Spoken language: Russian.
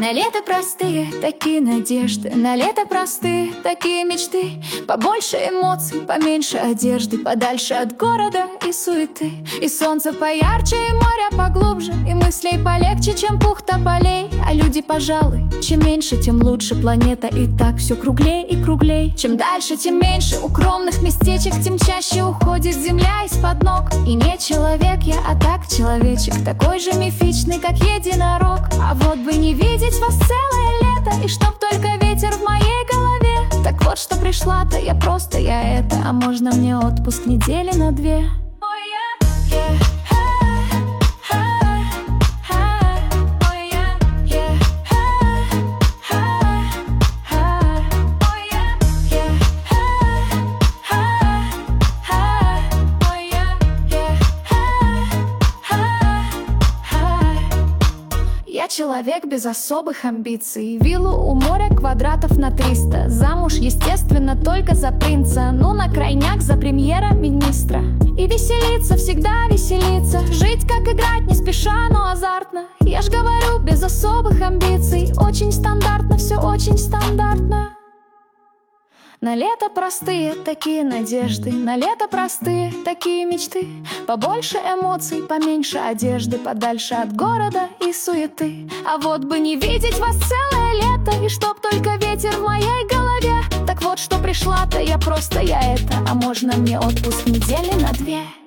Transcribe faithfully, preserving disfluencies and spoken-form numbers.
На лето простые такие надежды, на лето простые такие мечты. Побольше эмоций, поменьше одежды, подальше от города и суеты. И солнце поярче, и море поглубже, и мыслей полегче, чем пух тополей. А люди, пожалуй, чем меньше, тем лучше. Планета и так все круглей и круглей. Чем дальше, тем меньше укромных местечек, тем чаще уходит земля из-под ног. И не человек я, а так человечек, такой же мифичный, как единорог. А вот бы не видеть вас целое лето, и чтоб только ветер в моей голове. Так вот, что пришла-то я просто я это. А можно мне отпуск недели на две? Я человек без особых амбиций. Виллу у моря квадратов на триста. Замуж, естественно, только за принца. Ну, на крайняк за премьера-министра. И веселиться, всегда веселиться. Жить как играть, не спеша, но азартно. Я ж говорю, без особых амбиций. Очень стандартно, все очень стандартно. На лето простые такие надежды, на лето простые такие мечты. Побольше эмоций, поменьше одежды, подальше от города и суеты. А вот бы не видеть вас целое лето, и чтоб только ветер в моей голове. Так вот, что пришла-то я просто я это. А можно мне отпуск недели на две?